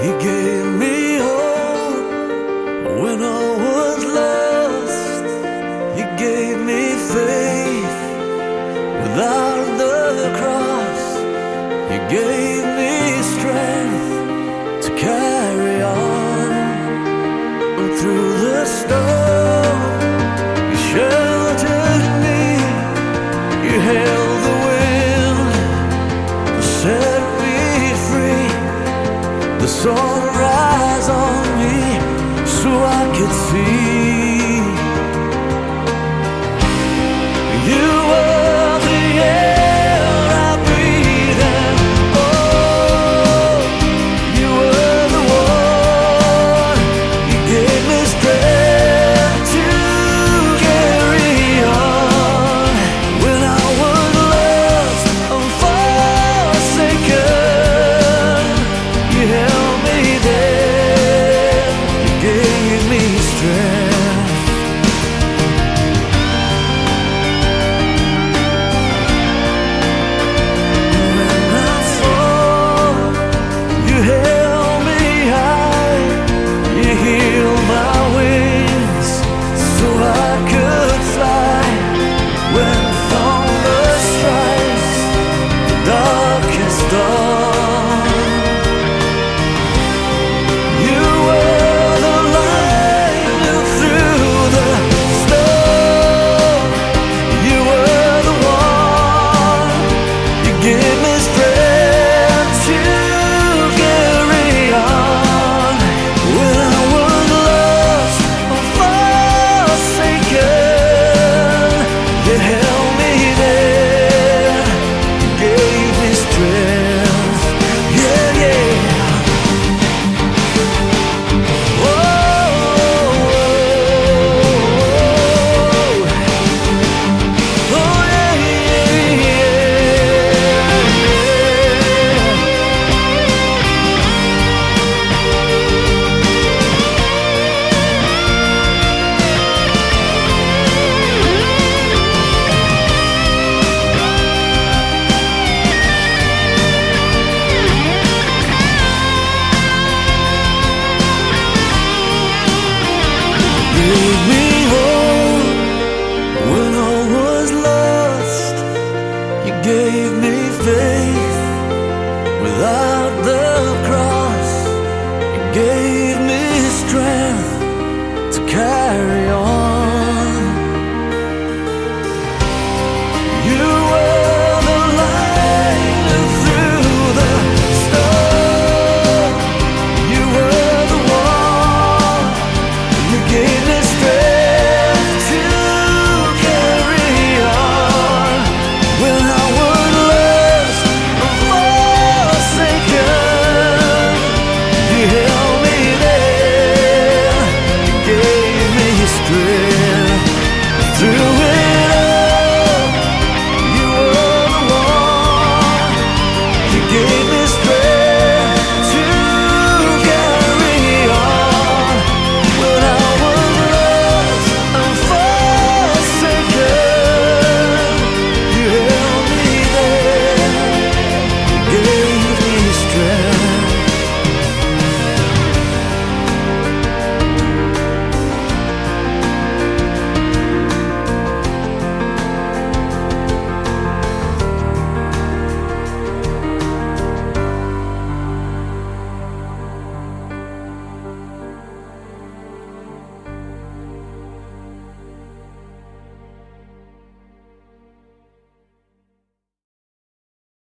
He gave me hope when I was lost. He gave me faith without the cross. He gave me strength to carry on through the storm. You sheltered me, you held the wind, you set me free. The sun rise on me so I could see. You were the air I breathe in. Oh, you were the one. You gave me strength to carry on. When I was lost and forsaken, you held me there. You gave me strength. When I fall, you held me high. You healed my wings so I could fly. When thunder strikes the darkest dawn, you were the light through the storm. You were the one. You gave me strength to carry on. When I was lost or forsaken, you held me there. You gave me strength. Yeah, yeah. Oh, oh, yeah, yeah, gave me hope when I was lost. You gave me faith without the cross. You gave